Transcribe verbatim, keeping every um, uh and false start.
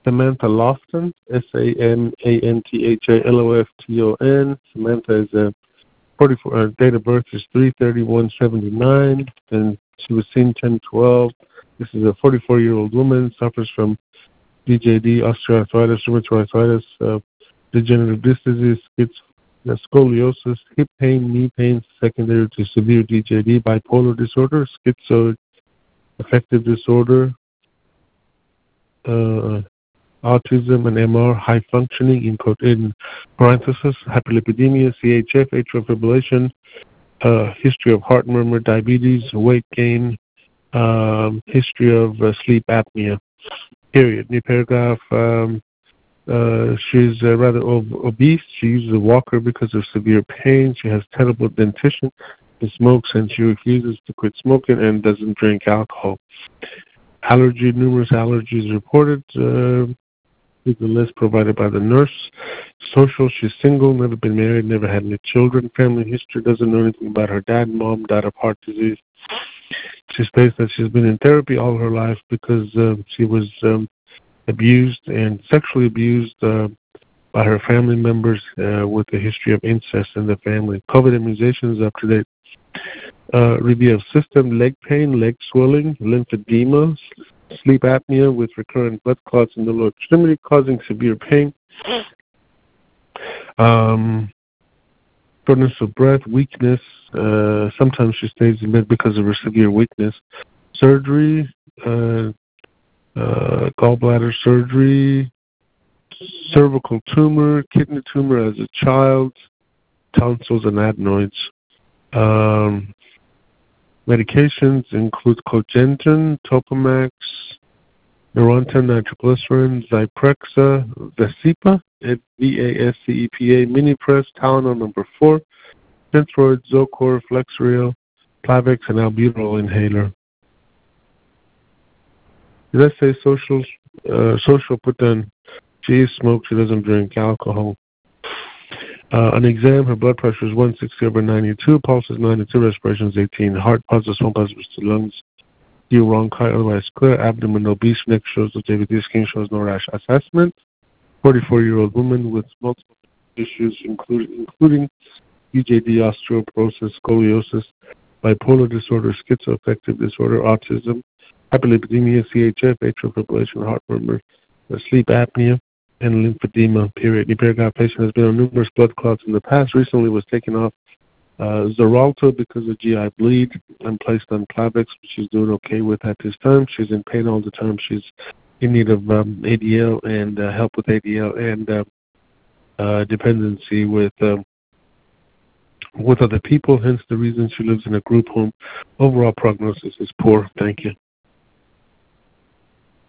Samantha Lofton, S A M A N T H A L O F T O N. Samantha is a forty-four, uh, date of birth is three thirty-one seventy-nine, and she was seen ten twelve. This is a forty-four-year-old woman, suffers from D J D, osteoarthritis, rheumatoid arthritis, uh, degenerative disc disease, schiz- scoliosis, hip pain, knee pain, secondary to severe D J D, bipolar disorder, schizoaffective disorder, uh, autism and M R, high functioning, in, in parenthesis, hyperlipidemia, C H F, atrial fibrillation, uh, history of heart murmur, diabetes, weight gain, um, history of uh, sleep apnea, period. New paragraph, um, uh, she's uh, rather ob- obese. She uses a walker because of severe pain. She has terrible dentition. She smokes and she refuses to quit smoking and doesn't drink alcohol. Allergy, numerous allergies reported. Uh, is the list provided by the nurse. Social, she's single, never been married, never had any children. Family history, doesn't know anything about her dad. Mom died of heart disease. She states that she's been in therapy all her life because uh, she was um, abused and sexually abused uh, by her family members uh, with a history of incest in the family. COVID immunizations up to date. Uh, review of system, leg pain, leg swelling, lymphedema, sleep apnea with recurrent blood clots in the lower extremity causing severe pain, um, shortness of breath, weakness. Uh, sometimes she stays in bed because of her severe weakness. Surgery, uh, uh, gallbladder surgery, cervical tumor, kidney tumor as a child, tonsils and adenoids. Um, medications include Cogentin, Topamax, Neurontin, nitroglycerin, Zyprexa, Vasipa, V A S C E P A, Minipress, Tylenol number four, Synthroid, Zocor, Flexeril, Plavix, and albuterol inhaler. Did I say social? Uh, social put down, she smokes, she doesn't drink alcohol. Uh, an exam, her blood pressure is one sixty over ninety-two, pulse is ninety-two, respiration is eighteen, heart positive, swamp positive to lungs, you bronchi, otherwise clear, abdomen obese, neck shows no J V D, skin shows no rash. Assessment, forty-four-year-old woman with multiple issues, including, including D J D, osteoporosis, scoliosis, bipolar disorder, schizoaffective disorder, autism, hyperlipidemia, C H F, atrial fibrillation, heart murmur, sleep apnea, and lymphedema, period. The paragraph patient has been on numerous blood clots in the past, recently was taken off uh, Xarelto because of G I bleed and placed on Plavix, which she's doing okay with at this time. She's in pain all the time. She's in need of um, A D L and uh, help with A D L and uh, uh, dependency with um, with other people, hence the reason she lives in a group home. Overall prognosis is poor. Thank you.